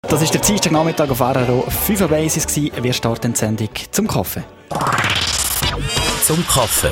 Das war der Dienstagnachmittag auf RRO 5 Basis. Wir starten die Sendung zum Kaffee. Zum Kaffee.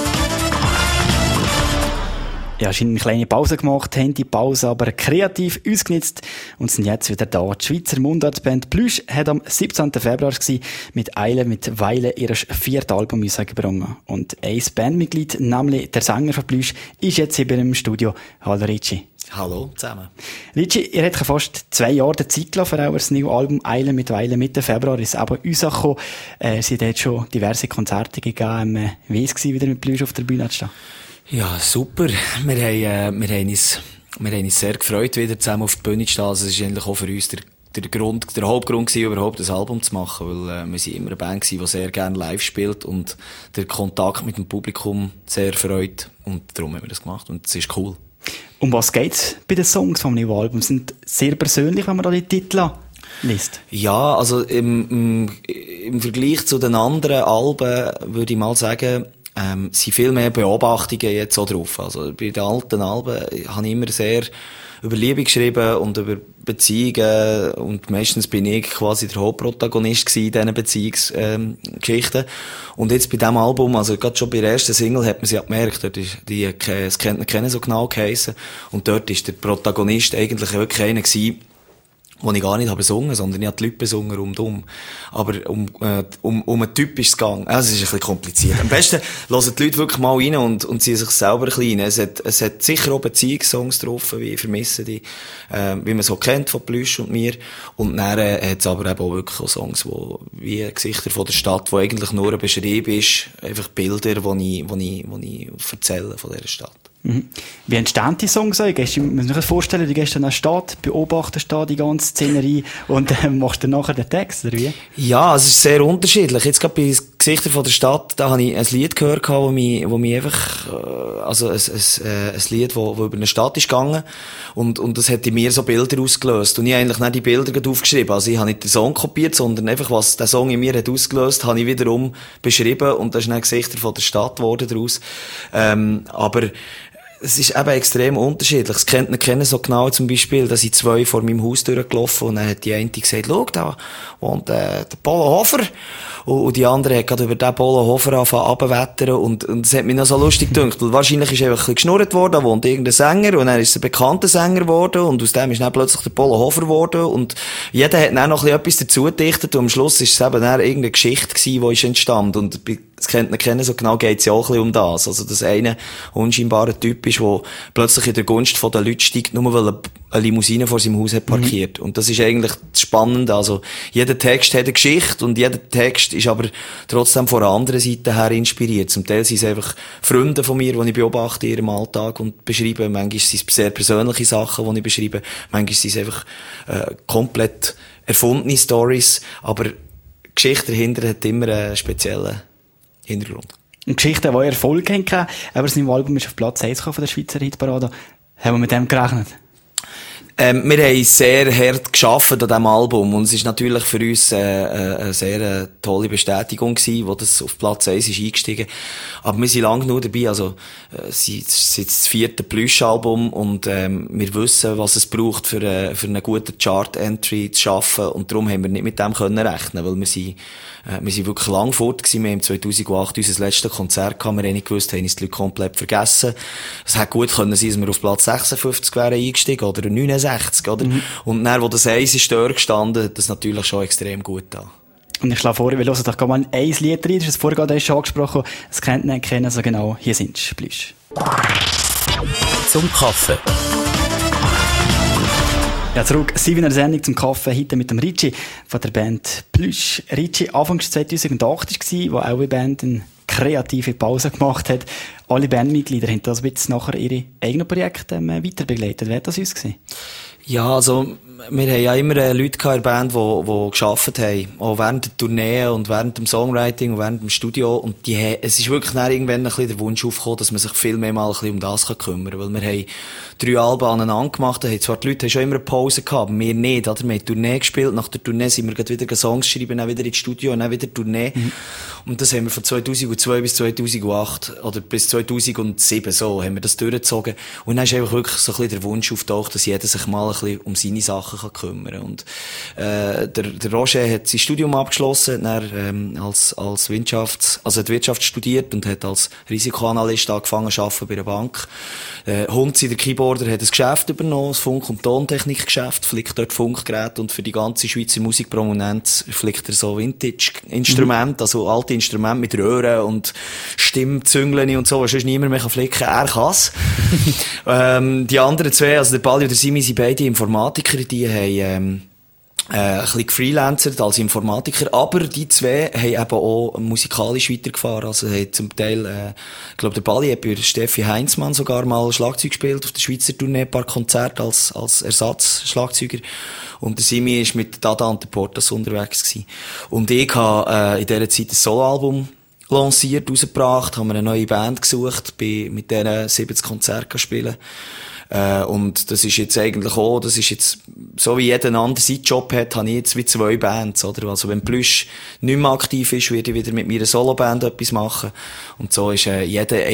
Ja, hast eine kleine Pause gemacht, Handypause, aber kreativ ausgenutzt und sind jetzt wieder da. Die Schweizer Mundartband Plüsch hat am 17. Februar mit Eile mit Weile ihr 4. Album gebracht. Und ein Bandmitglied, nämlich der Sänger von Plüsch, ist jetzt hier bei im Studio. Hallo Ricci. Hallo zusammen. Ricci, ihr habt fast 2 Jahre Zeit gelassen für euer neues Album Eile mit Weile. Mitte Februar ist es aber rausgekommen. Es sind jetzt schon diverse Konzerte gegeben. Wie war es wieder mit Plüsch auf der Bühne zu stehen? Ja, super. Wir haben uns sehr gefreut, wieder zusammen auf die Bühne zu stehen. Also, es ist eigentlich auch für uns der Hauptgrund gewesen, überhaupt das Album zu machen, weil wir sind immer eine Band gewesen, die sehr gerne live spielt und der Kontakt mit dem Publikum sehr freut. Und darum haben wir das gemacht und es ist cool. Um was geht's bei den Songs vom neuen Album? Sind sehr persönlich, wenn man da die Titel liest? Ja, also im Vergleich zu den anderen Alben würde ich mal sagen, sind viel mehr Beobachtungen jetzt auch drauf. Also bei den alten Alben habe ich immer sehr über Liebe geschrieben und über Beziehungen und meistens bin ich quasi der Hauptprotagonist gewesen in diesen Beziehungsgeschichten. Und jetzt bei diesem Album, also gerade schon bei der ersten Single hat man sie ja gemerkt, dort ist es kennen so genau geheissen und dort ist der Protagonist eigentlich wirklich einer gewesen, wo ich gar nicht habe besungen, sondern ich habe die Leute besungen rundum. Aber um einen Typ ist es gegangen. Also, es ist ein bisschen kompliziert. Am besten hören die Leute wirklich mal rein und ziehen sich selber ein bisschen rein. Es hat sicher auch Beziehungssongs drauf, wie «Vermisse die», wie man so kennt von Plüsch und mir. Und dann hat es aber eben auch wirklich auch Songs, wie «Gesichter von der Stadt», wo eigentlich nur ein Beschrieb ist, einfach Bilder, die ich erzähle von dieser Stadt. Mhm. Wie entstehen die Songs eigentlich? Ich muss mir vorstellen, du gehst dann an die Stadt, beobachtest da die ganze Szenerie und machst dann nachher den Text, oder wie? Ja, es ist sehr unterschiedlich. Jetzt gerade bei «Gesichter von der Stadt», da habe ich ein Lied gehört, wo mich einfach, also ein Lied, wo über eine Stadt ist gegangen und das hat in mir so Bilder ausgelöst. Und ich habe eigentlich nicht die Bilder gerade aufgeschrieben. Also ich habe nicht den Song kopiert, sondern einfach, was der Song in mir hat ausgelöst, habe ich wiederum beschrieben und das ist dann «Gesichter von der Stadt» geworden daraus. Aber es ist eben extrem unterschiedlich. Es kennen so genau zum Beispiel, dass ich 2 vor meinem Haus durchgelaufen und dann hat die eine gesagt, schau, da wohnt der Polo Hofer. Und die andere hat gerade über den Polo Hofer angefangen runterwettern und es hat mich noch so lustig gedacht, weil wahrscheinlich ist einfach ein bisschen geschnurrt worden, da wohnt irgendein Sänger und dann ist es ein bekannter Sänger geworden und aus dem ist dann plötzlich der Polo Hofer geworden und jeder hat dann noch etwas dazu gedichtet und am Schluss ist es eben dann irgendeine Geschichte gewesen, die ist entstanden und das kennen so genau geht's ja auch ein bisschen um das. Also, dass einer unscheinbarer Typ ist, der plötzlich in der Gunst der Leute steigt, nur weil er eine Limousine vor seinem Haus hat parkiert. Und das ist eigentlich das Spannende. Also, jeder Text hat eine Geschichte und jeder Text ist aber trotzdem von einer anderen Seite her inspiriert. Zum Teil sind es einfach Freunde von mir, die ich beobachte in ihrem Alltag und beschreibe. Manchmal sind es sehr persönliche Sachen, die ich beschreibe. Manchmal sind es einfach komplett erfundene Stories. Aber die Geschichte dahinter hat immer einen speziellen Hintergrund. Eine Geschichte, die Erfolg hatten, aber das neue Album ist auf Platz 1 von der Schweizer Hitparade. Haben wir mit dem gerechnet? Wir haben sehr hart gearbeitet an diesem Album und es ist natürlich für uns eine sehr tolle Bestätigung gewesen, wo das auf Platz 1 ist eingestiegen. Aber wir sind lange nur dabei, also es ist jetzt das 4. Plüsch-Album und wir wissen, was es braucht für eine gute Chart-Entry zu schaffen und darum haben wir nicht mit dem können rechnen, weil wir sind wirklich lang fort gewesen. Wir haben 2008 unser letztes Konzert gehabt, wir haben nicht gewusst, haben uns die Leute komplett vergessen. Es hätte gut können sein, dass wir auf Platz 56 wären eingestiegen oder 69, oder? Und dann, wo das 1 ist gestanden, hat das natürlich schon extrem gut da. Und ich schlage vor, wir hören doch mal ein Lied rein, das ist vorher gerade schon angesprochen, das kennt nicht kennen, so genau, hier sind sie, Plüsch. Zum Kaffee. Ja, zurück, 7er Sendung zum Kaffee, heute mit dem Ricci von der Band Plüsch. Ricci, Anfangs 2008 war, wo auch die Band eine kreative Pause gemacht hat. Alle Bandmitglieder haben das jetzt nachher ihre eigenen Projekte weiter begleitet. Wer hat das uns gesehen? Ja, also, wir haben ja immer Leute in der Band, die gearbeitet haben. Auch während der Tournee und während dem Songwriting und während dem Studio. Und es ist wirklich dann irgendwann ein bisschen der Wunsch aufgekommen, dass man sich viel mehr mal ein bisschen um das kümmern kann. Weil wir haben 3 Alben aneinander gemacht. Zwar die Leute haben schon immer eine Pause gehabt, aber wir nicht, oder? Wir haben Tournee gespielt. Nach der Tournee sind wir wieder Songs schreiben, dann wieder ins Studio und dann wieder Tournee. Und das haben wir von 2002 bis 2008 oder bis 2007 so haben wir das durchgezogen. Und dann ist einfach wirklich so ein bisschen der Wunsch auftaucht, dass jeder sich mal ein bisschen um seine Sachen kann kümmern. Und, der Roger hat sein Studium abgeschlossen, hat dann, als hat Wirtschaft studiert und hat als Risikoanalyst angefangen zu arbeiten bei einer Bank. Hunzi, der Keyboarder, hat ein Geschäft übernommen, das Funk- und Tontechnikgeschäft, flickt dort Funkgeräte und für die ganze Schweizer Musikprominenz flickt er so Vintage-Instrumente, also alte Instrumente mit Röhren und Stimmzüngeln und so, was sonst niemand mehr flicken kann. Er kann's. Die anderen zwei, also der Balli und der Simi, sind beide Informatiker, die haben, ein bisschen gefreelancert als Informatiker, aber die zwei haben eben auch musikalisch weitergefahren, also haben zum Teil, ich glaube, der Balli hat bei Steffi Heinzmann sogar mal Schlagzeug gespielt auf der Schweizer Tournee, ein paar Konzerte als Ersatzschlagzeuger, und der Simi ist mit Dada und der Portas unterwegs gewesen. Und ich habe in dieser Zeit ein Soloalbum lanciert, rausgebracht, haben wir eine neue Band gesucht, mit denen 70 Konzerte spielen. Und das ist jetzt eigentlich auch, das ist jetzt, so wie jeder andere seinen Job hat, habe ich jetzt wie 2 Bands, oder? Also wenn Plüsch nicht mehr aktiv ist, werde ich wieder mit meiner Soloband etwas machen. Und so ist, hat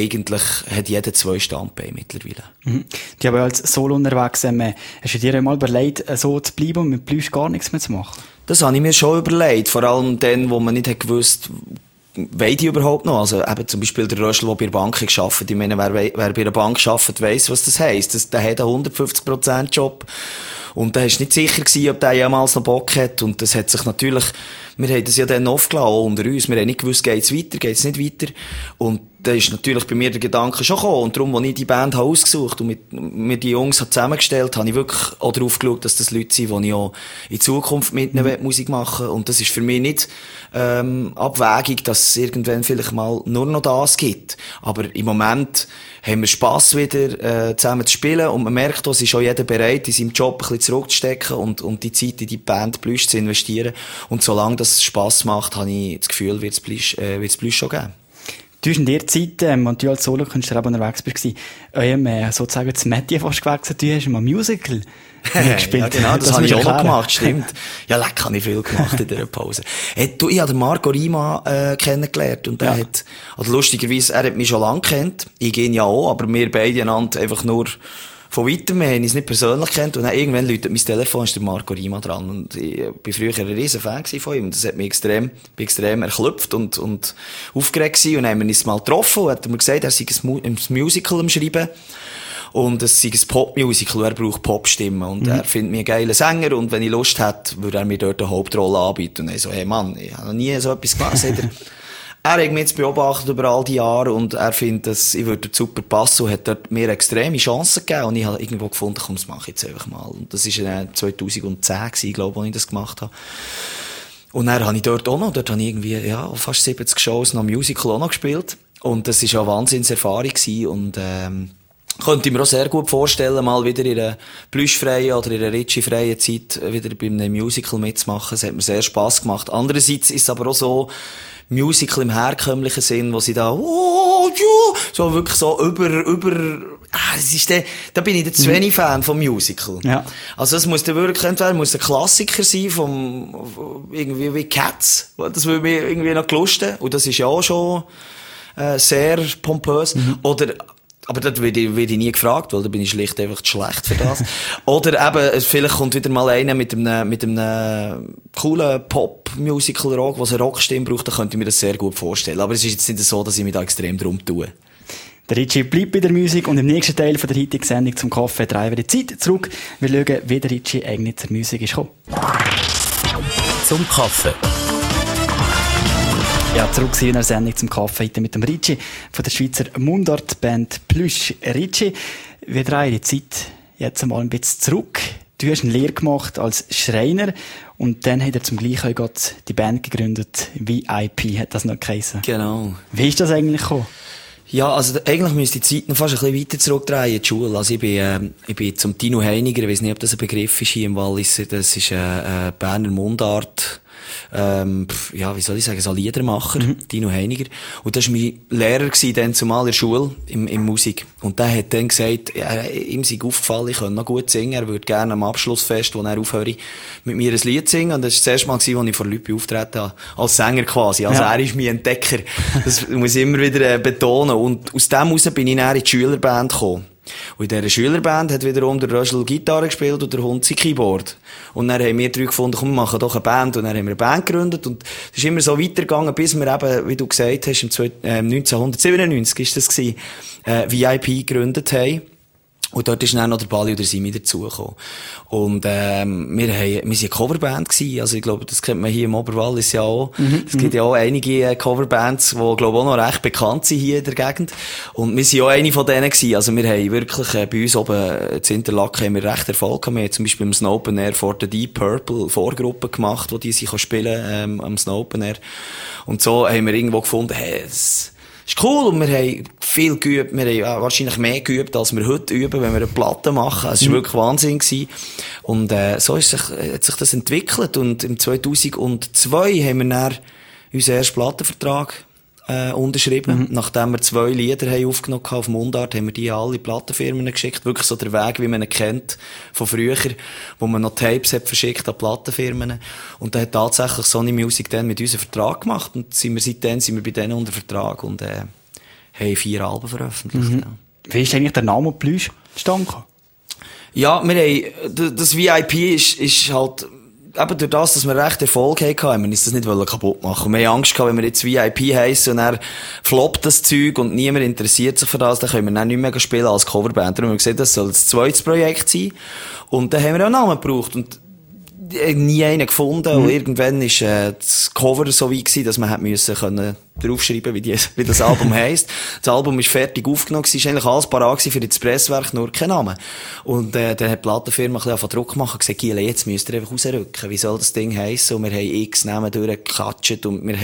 jeder 2 Standbeine mittlerweile. Mhm. Die aber als Solo unterwegs, hast du dir einmal überlegt, so zu bleiben und mit Plüsch gar nichts mehr zu machen? Das habe ich mir schon überlegt. Vor allem dann, wo man nicht hat gewusst, weiss ich überhaupt noch? Also, eben zum Beispiel der Röschel, der bei der Bank gearbeitet hat. Ich meine, wer bei einer Bank arbeitet, weiss, was das heisst. Der hat einen 150% Job. Und da ist nicht sicher gewesen, ob der jemals noch Bock hat. Und das hat sich natürlich, wir haben das ja dann aufgelassen, auch unter uns. Wir haben nicht gewusst, geht's weiter, geht's nicht weiter. Und da ist natürlich bei mir der Gedanke schon gekommen. Und darum, als ich die Band habe ausgesucht und mir die Jungs zusammengestellt, habe ich wirklich auch darauf geschaut, dass das Leute sind, die ich auch in Zukunft mit ihnen Musik machen will. Und das ist für mich nicht abwägig, dass es irgendwann vielleicht mal nur noch das gibt. Aber im Moment haben wir Spass wieder zusammen zu spielen und man merkt, dass ist auch jeder bereit, in seinem Job ein bisschen zurückzustecken und die Zeit in die Band Plüsch zu investieren. Und solange das Spass macht, habe ich das Gefühl, wird es Plüsch schon geben. Du hast in der Zeit, und du als Solokünstler eben unterwegs bist, sozusagen das Metier fast gewechselt, du hast mal ein Musical gespielt. Ja, genau, das habe ich auch noch gemacht, stimmt. Ja, leck, habe ich viel gemacht in dieser Pause. Ich habe den Marco Rima kennengelernt und der hat, also lustigerweise, er hat mich schon lange kennt, ich ihn ja auch, aber wir beide einander einfach nur von weitem, wir haben uns nicht persönlich kennt und dann irgendwann läutet mein Telefon, ist der Marco Rima dran und ich bin früher ein riesen Fan von ihm und das hat mich extrem erklüpft und aufgeregt gewesen und dann haben wir uns mal getroffen und hat mir gesagt, er sei ein Musical am Schreiben und es sei ein Popmusical, er braucht Popstimmen und er findet mich einen geilen Sänger und wenn ich Lust hätte, würde er mir dort eine Hauptrolle anbieten und ich so, hey Mann, ich habe noch nie so etwas gemacht. Er hat mich jetzt beobachtet über all die Jahre und er findet, dass ich würde super passen und hat dort mir extreme Chancen gegeben und ich habe irgendwo gefunden, komm, das mache ich jetzt einfach mal. Und das war 2010 gewesen, glaube ich, als ich das gemacht habe. Und dann habe ich dort habe ich irgendwie, fast 70 Shows noch Musical auch noch gespielt. Und das war eine Wahnsinnserfahrung gewesen und, könnte ich mir auch sehr gut vorstellen, mal wieder in einer plüschfreien oder in einer Ritchie-freien Zeit wieder bei einem Musical mitzumachen. Es hat mir sehr Spass gemacht. Andererseits ist es aber auch so, Musical im herkömmlichen Sinn, wo sie da, so wirklich so da bin ich jetzt zu wenig Fan vom Musical. Ja. Also es muss dann wirklich entweder muss ein Klassiker sein irgendwie wie Cats. Das würde mir irgendwie noch lusten. Und das ist ja auch schon, sehr pompös. Aber dort werde ich nie gefragt, weil da bin ich schlicht einfach zu schlecht für das. Oder eben, vielleicht kommt wieder mal einer mit einem coolen Pop-Musical-Rock, was eine Rockstimme braucht, dann könnte ich mir das sehr gut vorstellen. Aber es ist jetzt nicht so, dass ich mich da extrem drum tue. Der Ritchie bleibt bei der Musik und im nächsten Teil von der heutigen Sendung zum Kaffee drehen wir die Zeit zurück. Wir schauen, wie der Ritchie eigentlich zur Musik ist gekommen. Zum Kaffee. Ja, zurück in der Sendung zum Kaffee heute mit dem Ritchie von der Schweizer Mundartband Plüsch. Ritchie, wir drehen die Zeit jetzt mal ein bisschen zurück. Du hast eine Lehre gemacht als Schreiner und dann hat er zum gleichen Gott die Band gegründet. VIP hat das noch geheißen. Genau. Wie ist das eigentlich gekommen? Ja, also eigentlich müsste die Zeit noch fast ein bisschen weiter zurückdrehen in die Schule. Also ich bin zum Tino Heiniger, ich weiss nicht, ob das ein Begriff ist hier im Walliser, das ist Berner Mundart. Wie soll ich sagen, so Liedermacher, Tino Heiniger. Und das war mein Lehrer dann zumal in der Schule, im Musik. Und der hat dann gesagt, ihm sei aufgefallen, ich könnte noch gut singen, er würde gerne am Abschlussfest, wo er aufhöre, mit mir ein Lied singen. Und das war das erste Mal, als ich vor Leuten auftreten habe, als Sänger quasi. Also er ist mein Entdecker. Das muss ich immer wieder betonen. Und aus dem heraus bin ich dann in die Schülerband gekommen. Und in dieser Schülerband hat wiederum der Röschel Gitarre gespielt und der Hund sein Keyboard. Und dann haben wir drei gefunden, komm, wir machen doch eine Band. Und dann haben wir eine Band gegründet. Und es ist immer so weitergegangen, bis wir eben, wie du gesagt hast, 1997 ist das gewesen, VIP gegründet haben. Und dort ist dann noch der Bali und der Simi dazugekommen. Und, wir sind eine Coverband gewesen. Also, ich glaube, das kennt man hier im Oberwallis ja auch. Es gibt ja auch einige Coverbands, die, glaube ich, auch noch recht bekannt sind hier in der Gegend. Und wir sind auch eine von denen gewesen. Also, wir haben wirklich, bei uns oben in Interlaken haben wir recht Erfolg gehabt. Wir haben zum Beispiel am Snow Open Air vor der Deep Purple Vorgruppe gemacht, wo die sich spielen, am Snow Open Air. Und so haben wir irgendwo gefunden, hey, ist cool, und wir haben viel geübt. Wir haben wahrscheinlich mehr geübt, als wir heute üben, wenn wir eine Platte machen. Es war wirklich Wahnsinn gewesen. Und, so hat sich das entwickelt. Und im 2002 haben wir dann unseren ersten Plattenvertrag, unterschrieben. Nachdem wir 2 Lieder haben aufgenommen auf Mundart, haben wir die an alle Plattenfirmen geschickt. Wirklich so der Weg, wie man ihn kennt, von früher, wo man noch Tapes hat verschickt an Plattenfirmen. Und da hat tatsächlich Sony Music dann mit uns einen Vertrag gemacht. Und seitdem sind wir bei denen unter Vertrag und, haben 4 Alben veröffentlicht. Ja. Wie ist eigentlich der Name Plüsch zustande gekommen? Ja, wir haben, das VIP ist halt, eben durch das, dass wir recht Erfolg hatten, haben wir uns das nicht kaputt machen. Und wir haben Angst gehabt, wenn wir jetzt VIP heissen und dann floppt das Zeug und niemand interessiert sich für das, dann können wir dann nicht mehr spielen als Coverband. Darum haben wir gesagt, das soll das zweites Projekt sein. Und dann haben wir auch einen Namen gebraucht. Und nie einen gefunden. Und irgendwann ist das Cover so weit gewesen, dass man hat müssen können draufschreiben, wie das Album heisst. Das Album ist fertig aufgenommen, es war eigentlich alles parat für das Presswerk, nur kein Name. Und dann hat die Plattenfirma ein bisschen Druck gemacht und gesagt, Giele, jetzt müsst ihr einfach rausrücken. Wie soll das Ding heissen? Und wir haben x Namen durchgekatscht und wir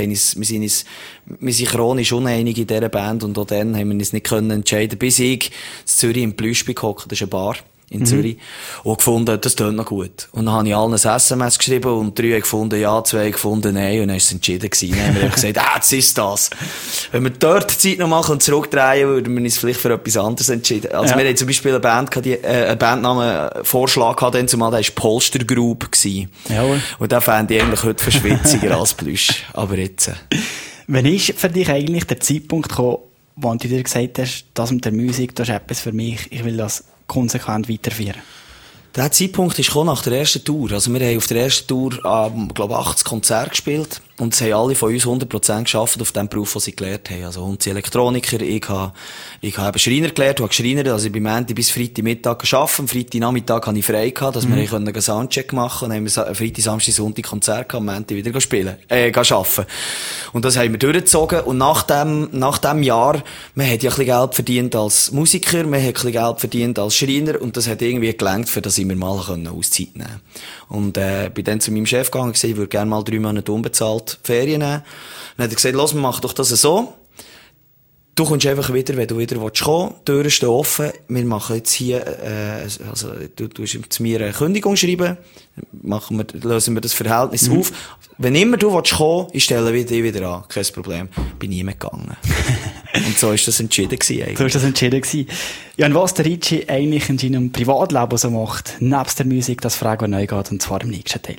sind chronisch uneinig in dieser Band und auch dann haben wir uns nicht können entscheiden, bis ich in Zürich im Plüsch gehockt, das ist ein Bar in Zürich, und gefunden, das tönt noch gut. Und dann habe ich allen ein SMS geschrieben und 3 haben gefunden ja, 2 haben gefunden nein, und dann ist es entschieden gewesen. Dann haben wir gesagt, jetzt ist das. Wenn wir dort die Zeit noch machen und zurückdrehen, würden wir uns vielleicht für etwas anderes entschieden. Also wir haben zum Beispiel eine Band gehabt, einen Bandnamen-Vorschlag gehabt, dann zumal, der war Polster Group gewesen. Jawohl. Und den fände ich eigentlich heute verschwitziger als Plüsch. Aber jetzt. Wann ist für dich eigentlich der Zeitpunkt gekommen, wo du dir gesagt hast, das mit der Musik, das ist etwas für mich, ich will das konsequent weiterführen? Der Zeitpunkt ist gekommen nach der ersten Tour. Also wir haben auf der ersten Tour, glaube 80 Konzerte gespielt. Und es haben alle von uns 100% geschafft auf dem Beruf, den sie gelernt haben. Also, und sie Elektroniker, ich habe eben Schreiner gelernt, habe geschreinert, also ich bin Montag bis Freitagmittag gearbeitet. Am Freitagnachmittag hatte ich frei gehabt, dass wir einen Soundcheck machen können. Dann haben wir Freitag, Samstag, Sonntag Konzert gehabt, am Montag wieder arbeiten. Und das haben wir durchgezogen. Und nach dem Jahr, man hat ja ein bisschen Geld verdient als Musiker, man hat ein bisschen Geld verdient als Schreiner, und das hat irgendwie gelangt, für das ich mir mal Auszeit nehmen konnte. Und, bin dann zu meinem Chef gegangen und gesagt, ich würde gerne mal 3 Monate unbezahlt Ferien nehmen. Dann hat er gesagt, los, wir machen doch das so. Du kommst einfach wieder, wenn du wieder kommen willst. Die Türen stehen offen. Wir machen jetzt hier, also, du tust zu mir eine Kündigung schreiben. Lösen wir das Verhältnis auf. Wenn immer du kommen willst, ich stelle dich wieder an. Kein Problem. Bin nie mehr gegangen. Und so ist das entschieden gewesen, eigentlich. So ist das entschieden gewesen. Ja, und was der Ricci eigentlich in seinem Privatleben so macht, nebst der Musik, das fragen wir neu geht, und zwar im nächsten Teil.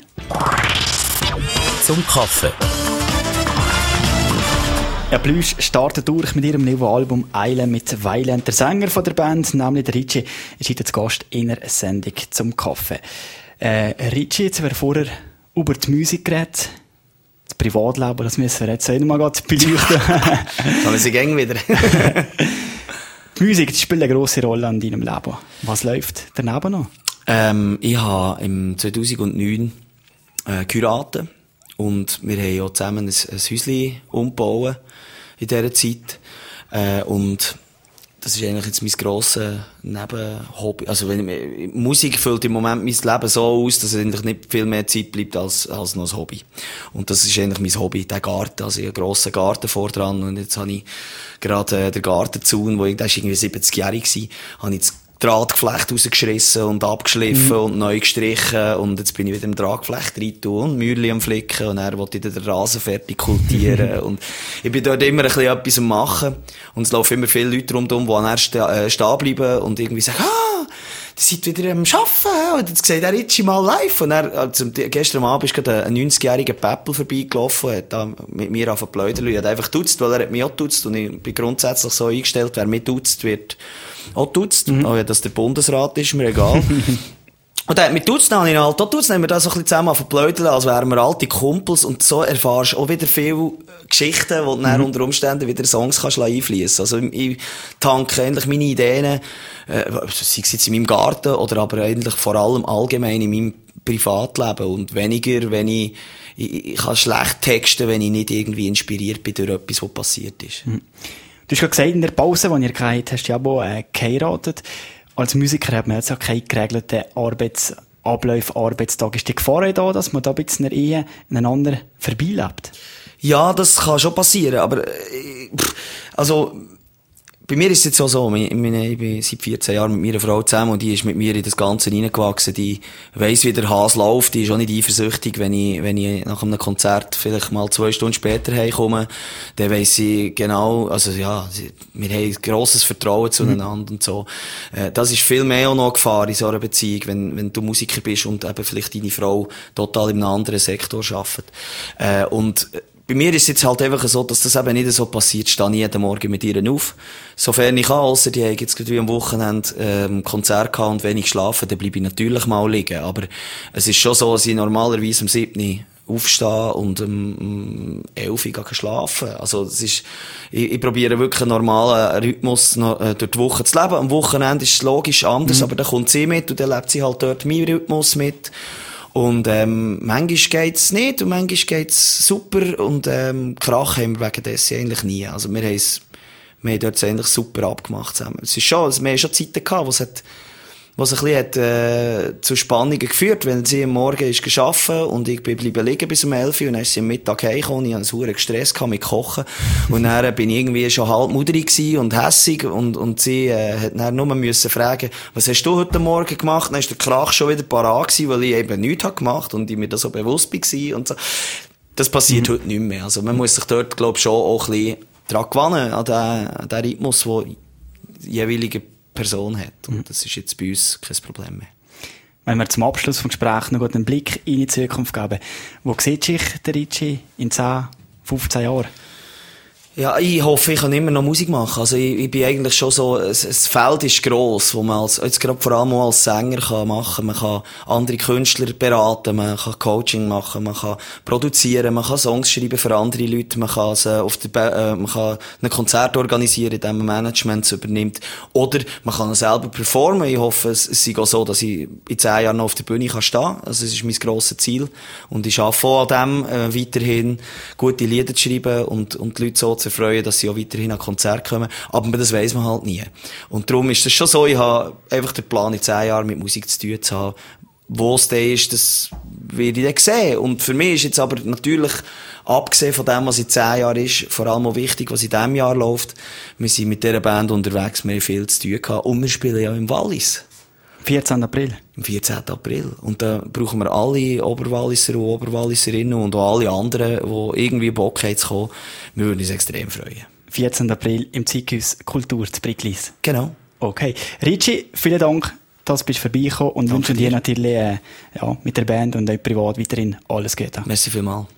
Zum Kaffee. Ja, Plüsch startet durch mit ihrem neuen Album «Eile mit Weile». Der Sänger von der Band, nämlich der Ricci, ist heute zu Gast in einer Sendung zum Kaffee. Ricci, jetzt wäre vorher über die Musik geredet. Das Privatleben, das müssen wir jetzt auch mal beleuchten. Kann man sich gern wieder. Die Musik, die spielt eine grosse Rolle in deinem Leben. Was läuft daneben noch? Ich habe im 2009 geheiratet. Und wir haben ja zusammen ein Häuschen umgebaut in dieser Zeit. Und das ist eigentlich jetzt mein grosses Nebenhobby. Also Musik füllt im Moment mein Leben so aus, dass eigentlich nicht viel mehr Zeit bleibt als noch ein Hobby. Und das ist eigentlich mein Hobby, der Garten. Also ich habe einen grossen Garten vor dran, und jetzt habe ich gerade den Gartenzaun, der war irgendwie 70-jährig war, habe ich jetzt Drahtgeflecht rausgeschissen und abgeschliffen und neu gestrichen, und jetzt bin ich wieder im Drahtgeflecht rein und Mäuerchen am Flicken, und dann wollte ich den Rasen fertig kultivieren. Und ich bin dort immer ein bisschen etwas am Machen, und es laufen immer viele Leute rundherum, die an stehen bleiben und irgendwie sagen, seid wieder am Arbeiten, und jetzt sieht der Ritchie mal live. Und gestern Abend ist gerade ein 90-jähriger Päppel vorbeigelaufen, hat da mit mir angefangen zu plaudern. Er hat einfach duzt, weil er hat mich auch duzt. Und ich bin grundsätzlich so eingestellt, wer mich duzt, wird auch duzt. Auch wenn das der Bundesrat ist, mir egal. Und dann mit Dutzend habe ich halt auch Dutzend, haben wir da so ein bisschen zusammen verpläudern, als wären wir alte Kumpels, und so erfahrst du auch wieder viele Geschichten, wo du dann unter Umständen wieder Songs kannst einfließen. Also ich tanke eigentlich meine Ideen, sei es jetzt in meinem Garten oder aber eigentlich vor allem allgemein in meinem Privatleben, und weniger, wenn ich kann schlecht texten, wenn ich nicht irgendwie inspiriert bin durch etwas, was passiert ist. Du hast gerade gesagt, in der Pause, die ihr gehabt hast du ja auch geheiratet. Als Musiker hat man jetzt auch keinen geregelten Arbeitsablauf, Arbeitstag. Ist die Gefahr da, dass man da ein bisschen in der Ehe einander vorbeilebt? Ja, das kann schon passieren, aber also bei mir ist es jetzt auch so, ich bin seit 14 Jahren mit meiner Frau zusammen, und die ist mit mir in das Ganze reingewachsen. Die weiss, wie der Hase läuft, die ist auch nicht eifersüchtig, wenn ich nach einem Konzert vielleicht mal 2 Stunden später heimkomme, dann weiss sie genau, also ja, wir haben ein grosses Vertrauen zueinander und so. Das ist viel mehr auch noch eine Gefahr in so einer Beziehung, wenn du Musiker bist und eben vielleicht deine Frau total in einem anderen Sektor arbeitet. Und bei mir ist es jetzt halt einfach so, dass das eben nicht so passiert. Ich stehe jeden Morgen mit ihr auf. Sofern ich kann, ausser die haben jetzt gerade wie am Wochenende Konzert gehabt und wenig geschlafen, dann bleibe ich natürlich mal liegen. Aber es ist schon so, dass ich normalerweise um 7 aufstehe und um 11 Uhr schlafen. Also das ist, ich probiere wirklich einen normalen Rhythmus durch die Woche zu leben. Am Wochenende ist es logisch anders, aber dann kommt sie mit und dann lebt sie halt dort meinen Rhythmus mit. Und manchmal geht's nicht und manchmal geht's super, und Krach haben wir wegen dessen eigentlich nie. Also wir haben dort eigentlich super abgemacht zusammen. Es ist schon, wir haben schon Zeiten gehabt, wo es ein bisschen zu Spannungen geführt, wenn sie am Morgen ist gearbeitet und ich bin bleiben liegen bis um 11 Uhr, und dann ist sie am Mittag heimgekommen, ich hatte einen hohen Stress mit Kochen, und dann bin ich irgendwie schon halb mudrig gewesen und hässig, und sie hat dann nur müssen fragen, was hast du heute Morgen gemacht? Dann ist der Krach schon wieder parat gewesen, weil ich eben nichts habe gemacht und ich mir das so bewusst war und so. Das passiert heute nicht mehr. Also man muss sich dort, glaube ich, schon auch ein bisschen dran gewöhnen, an den Rhythmus, den die jeweilige Person hat. Und das ist jetzt bei uns kein Problem mehr. Wenn wir zum Abschluss des Gesprächs noch einen Blick in die Zukunft geben, wo sieht sich der Ritchie in 10, 15 Jahren? Ja, ich hoffe, ich kann immer noch Musik machen. Also ich bin eigentlich schon so, das Feld ist gross, wo man jetzt gerade vor allem auch als Sänger kann machen. Man kann andere Künstler beraten, man kann Coaching machen, man kann produzieren, man kann Songs schreiben für andere Leute, man kann man kann ein Konzert organisieren, in dem man Management übernimmt. Oder man kann selber performen. Ich hoffe, es ist auch so, dass ich in 10 Jahren noch auf der Bühne kann stehen. Also es ist mein grosses Ziel. Und ich arbeite auch an dem, weiterhin gute Lieder zu schreiben und die Leute so zu freuen, dass sie auch weiterhin an Konzerte kommen. Aber das weiss man halt nie. Und darum ist das schon so, ich habe einfach den Plan, in 10 Jahren mit Musik zu tun zu haben. Wo es dann ist, das werde ich dann sehen. Und für mich ist jetzt aber natürlich, abgesehen von dem, was in 10 Jahren ist, vor allem auch wichtig, was in diesem Jahr läuft. Wir sind mit dieser Band unterwegs, wir haben viel zu tun gehabt. Und wir spielen ja im Wallis. 14. April. Am 14. April. Und da brauchen wir alle Oberwalliser und Oberwalliserinnen und auch alle anderen, die irgendwie Bock haben zu kommen. Wir würden uns extrem freuen. 14. April im Zeithaus Kultur zu Bricklis. Genau. Okay. Ritchie, vielen Dank, dass du vorbeigekommen und wünsche dir natürlich mit der Band und auch privat weiterhin alles Gute. Merci vielmals.